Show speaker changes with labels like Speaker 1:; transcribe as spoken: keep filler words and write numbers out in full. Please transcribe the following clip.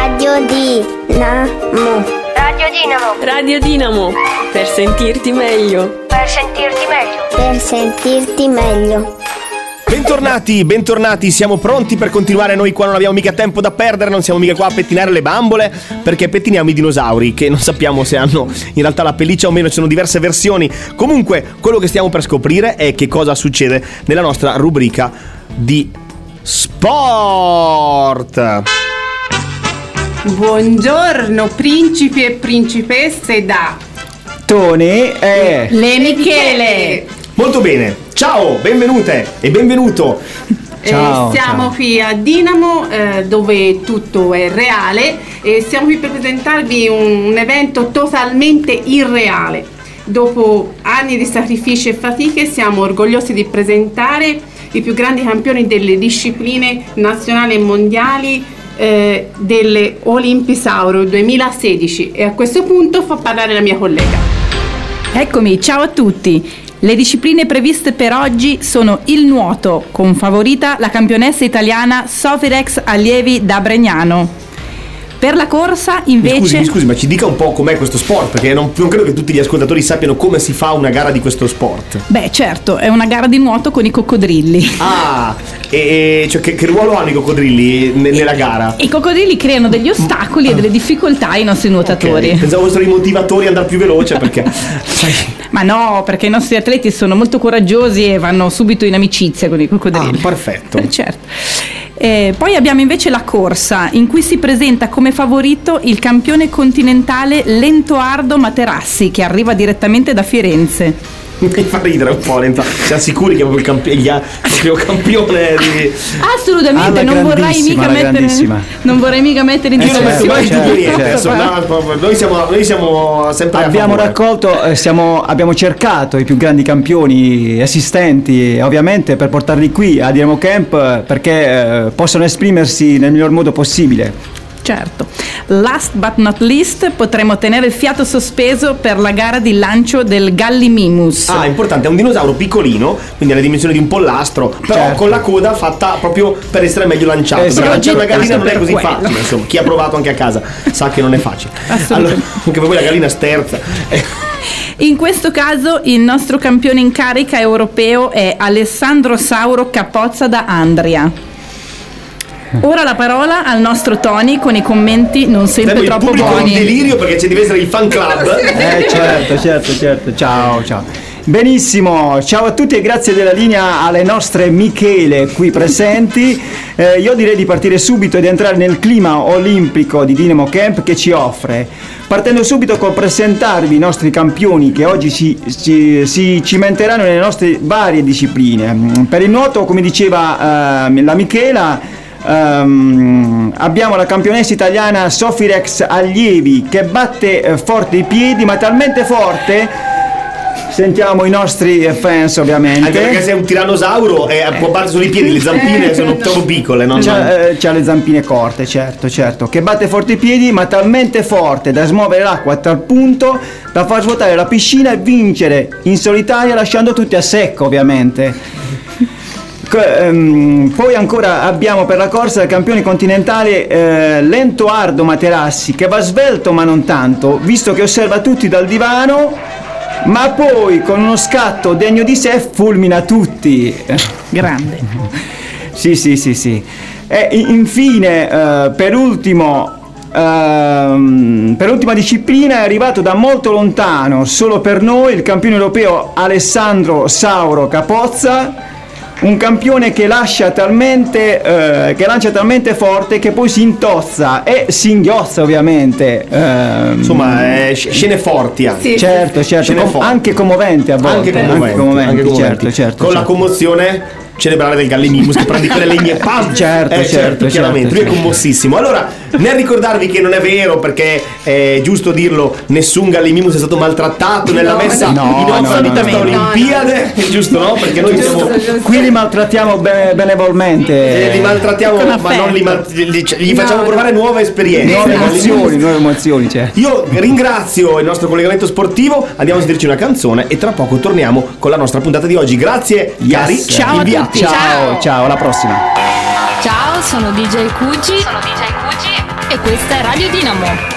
Speaker 1: Radio Dinamo.
Speaker 2: Radio Dinamo.
Speaker 3: Radio Dinamo. Per sentirti meglio.
Speaker 2: Per sentirti meglio.
Speaker 1: Per sentirti meglio.
Speaker 4: Bentornati, bentornati, siamo pronti per continuare. Noi qua non abbiamo mica tempo da perdere, non siamo mica qua a pettinare le bambole, perché pettiniamo i dinosauri, che non sappiamo se hanno in realtà la pelliccia o meno, ci sono diverse versioni. Comunque, quello che stiamo per scoprire è che cosa succede nella nostra rubrica di sport.
Speaker 5: Buongiorno principi e principesse da
Speaker 6: Tony e
Speaker 5: Le Michele.
Speaker 4: Molto bene, ciao, benvenute e benvenuto.
Speaker 6: Ciao,
Speaker 5: eh, siamo
Speaker 6: ciao.
Speaker 5: qui a Dinamo, eh, dove tutto è reale, e siamo qui per presentarvi un, un evento totalmente irreale. Dopo anni di sacrifici e fatiche siamo orgogliosi di presentare i più grandi campioni delle discipline nazionali e mondiali eh, delle Olimpisauro duemilasedici, e a questo punto fa parlare la mia collega.
Speaker 7: Eccomi, ciao a tutti. Le discipline previste per oggi sono il nuoto, con favorita la campionessa italiana Sofirex Allievi da Bregnano. Per la corsa invece...
Speaker 4: Mi scusi, mi scusi, ma ci dica un po' com'è questo sport, perché non, non credo che tutti gli ascoltatori sappiano come si fa una gara di questo sport.
Speaker 7: Beh, certo, è una gara di nuoto con i coccodrilli.
Speaker 4: Ah, e, e cioè che, che ruolo hanno i coccodrilli ne- nella gara?
Speaker 7: I coccodrilli creano degli ostacoli e delle difficoltà ai nostri nuotatori.
Speaker 4: Okay. Pensavo fossero i motivatori, andare più veloce, perché sai...
Speaker 7: Ma no, perché i nostri atleti sono molto coraggiosi e vanno subito in amicizia con i coccodrilli.
Speaker 4: Ah, perfetto.
Speaker 7: Eh, certo. Eh, poi abbiamo invece la corsa, in cui si presenta come favorito il campione continentale Lentoardo Materassi, che arriva direttamente da Firenze.
Speaker 4: Mi fa ridere un po', Lento. Siamo sicuri che è proprio il, campi- il proprio campione di...
Speaker 7: Assolutamente,
Speaker 6: Alla
Speaker 7: non vorrei mica
Speaker 6: grandissima, alla
Speaker 7: mettere
Speaker 6: grandissima.
Speaker 7: non vorrei mica mettere in
Speaker 4: Io non metto mai
Speaker 6: certo,
Speaker 4: più niente
Speaker 6: certo.
Speaker 4: adesso, no, noi siamo, noi siamo sempre a
Speaker 6: abbiamo
Speaker 4: favore.
Speaker 6: raccolto, eh, siamo, abbiamo cercato i più grandi campioni esistenti, ovviamente, per portarli qui a Dinamo Camp, eh, perché eh, possano esprimersi nel miglior modo possibile.
Speaker 7: Certo. Last but not least, potremo tenere il fiato sospeso per la gara di lancio del Gallimimus.
Speaker 4: Ah, importante, è un dinosauro piccolino, quindi ha le dimensioni di un pollastro, però
Speaker 6: Certo.
Speaker 4: con la coda fatta proprio per essere meglio lanciato.
Speaker 6: Esatto.
Speaker 4: Perché lanciare una gallina non è
Speaker 7: Per
Speaker 4: così
Speaker 7: quello.
Speaker 4: facile, insomma, chi ha provato anche a casa sa che non è facile.
Speaker 7: Assolutamente.
Speaker 4: Allora, anche per voi la gallina sterza. Eh,
Speaker 7: In questo caso il nostro campione in carica europeo è Alessandro Sauro Capozza da Andria. Ora la parola al nostro Tony con i commenti non sempre
Speaker 4: il
Speaker 7: troppo
Speaker 4: pubblico è in
Speaker 7: buoni.
Speaker 4: delirio perché ci deve essere il fan club.
Speaker 6: Eh certo, certo, certo. Ciao, ciao. Benissimo, ciao a tutti e grazie della linea alle nostre Michele qui presenti. Eh, io direi di partire subito ed entrare nel clima olimpico di Dinamo Camp che ci offre. Partendo subito col presentarvi i nostri campioni che oggi si, si, si cimenteranno nelle nostre varie discipline. Per il nuoto, come diceva eh, la Michela, Um, abbiamo la campionessa italiana Sofirex Allievi che batte eh, forte i piedi, ma talmente forte, sentiamo i nostri fans ovviamente.
Speaker 4: Anche perché sei un tirannosauro e può battere solo i piedi, le zampine sono troppo piccole, non...
Speaker 6: C'ha, eh, c'ha le zampine corte, certo, certo, che batte forte i piedi, ma talmente forte da smuovere l'acqua a tal punto da far svuotare la piscina e vincere in solitaria, lasciando tutti a secco ovviamente. Poi ancora abbiamo per la corsa il campione continentale eh, Lentoardo Materassi, che va svelto ma non tanto, visto che osserva tutti dal divano, ma poi con uno scatto degno di sé fulmina tutti.
Speaker 7: Grande.
Speaker 6: Sì, sì, sì, sì. E infine, eh, per ultimo, ehm, per ultima disciplina è arrivato da molto lontano, solo per noi, il campione europeo Alessandro Sauro Capozza. Un campione che lascia talmente eh, che lancia talmente forte che poi si intozza e si inghiozza ovviamente. ehm,
Speaker 4: Insomma, eh, scene forti anche.
Speaker 5: Sì.
Speaker 6: certo, certo,
Speaker 4: Scene
Speaker 6: com-
Speaker 4: forti.
Speaker 6: anche commovente a volte,
Speaker 4: Anche commoventi,
Speaker 6: anche commoventi,
Speaker 4: anche commoventi.
Speaker 6: certo, certo,
Speaker 4: con la
Speaker 6: certo.
Speaker 4: commozione cerebrale del Gallimimus che prende quelle legne e pam,
Speaker 6: Certo,
Speaker 4: eh,
Speaker 6: certo,
Speaker 4: chiaramente
Speaker 6: certo,
Speaker 4: lui è
Speaker 6: certo.
Speaker 4: commossissimo. Allora, nel ricordarvi che non è vero, perché è giusto dirlo, nessun Gallimimus è stato maltrattato nella
Speaker 5: No,
Speaker 4: messa
Speaker 6: no,
Speaker 4: in
Speaker 6: no,
Speaker 4: onda di
Speaker 6: no,
Speaker 4: questa
Speaker 6: no,
Speaker 5: no.
Speaker 4: Olimpiade, è giusto, no? Perché noi
Speaker 5: Giusto,
Speaker 4: siamo
Speaker 5: giusto.
Speaker 6: Qui li maltrattiamo bene- benevolmente.
Speaker 4: eh, li maltrattiamo,
Speaker 7: Con
Speaker 4: ma
Speaker 7: affetto.
Speaker 4: non li, mal- gli, gli facciamo
Speaker 5: No,
Speaker 4: provare
Speaker 5: no.
Speaker 4: nuove esperienze.
Speaker 6: Nuove
Speaker 4: Gallimimus.
Speaker 6: emozioni, nuove emozioni, certo.
Speaker 4: Io ringrazio il nostro collegamento sportivo, andiamo a sentirci una canzone e tra poco torniamo con la nostra puntata di oggi. Grazie, cari.
Speaker 6: Yes.
Speaker 7: Ciao a
Speaker 4: inviati.
Speaker 7: tutti.
Speaker 6: Ciao, ciao, alla prossima.
Speaker 3: Ciao, sono D J Cucci.
Speaker 2: Sono D J Cucci
Speaker 3: E
Speaker 8: e questa è Radio Dinamo.